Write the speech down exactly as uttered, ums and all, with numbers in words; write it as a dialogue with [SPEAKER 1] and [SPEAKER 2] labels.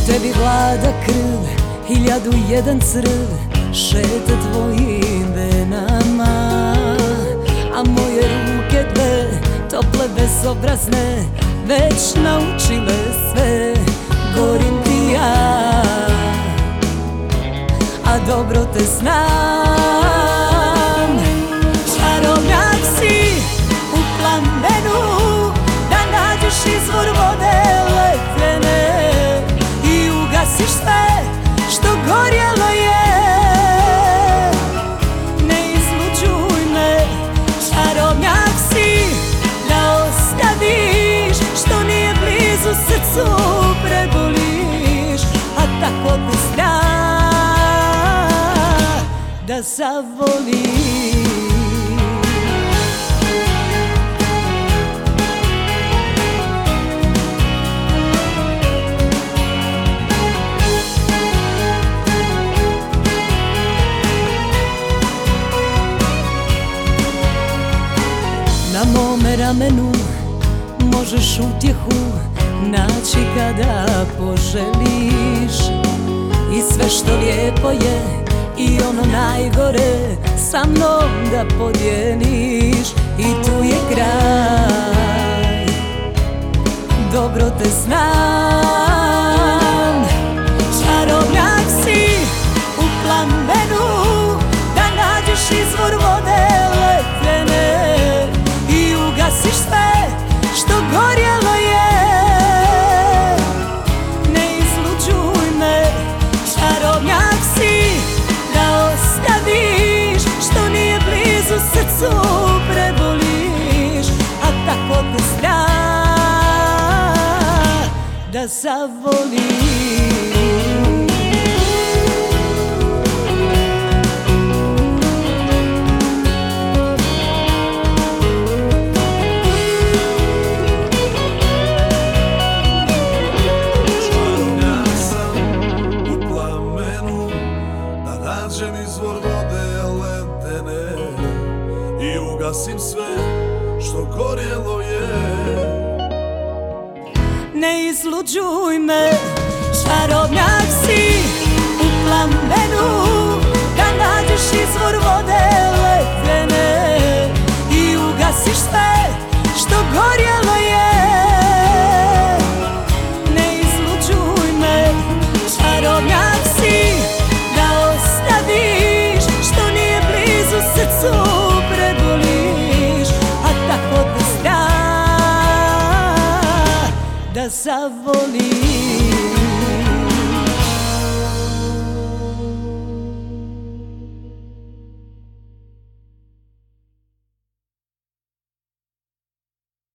[SPEAKER 1] tebi vlada krv, hiljadu jedan crv šeta tvojim venama. A moje ruke dve, tople bezobrazne, već naučile sve, gorim ti ja, a dobro te znam. Čarobnjak si u plamenu, da nađeš izvor vode ledene i ugasiš sve što gorjelo je. Ne izluđuj me, čarobnjak si, da ostaviš što nije blizu, srcu preboliš, a tako te zna da zavoliš. Na mome ramenu možeš utjehu naći kada poželiš, i sve što lijepo je i ono najgore sa mnom da podijeliš. I tu je kraj, dobro te znam. Čarobnjak si u plamenu, da nađeš izvor vode ledene i ugasiš sve što gorjelo je. Ne izluđuj me, čarobnjak si, da ostaviš što nije blizu, srcu preboliš, a tako te zna da zavoliš.
[SPEAKER 2] Izvor vode ledene i ugasim sve što gorjelo je.
[SPEAKER 1] Ne izluđuj me, čarobnjak si u plamenu, da nađeš izvor vode ledene i ugasiš sve što gorjelo je. Ne izluđuj me, čarobnjak si, srcu preboliš, a tako te zna da zavoliš.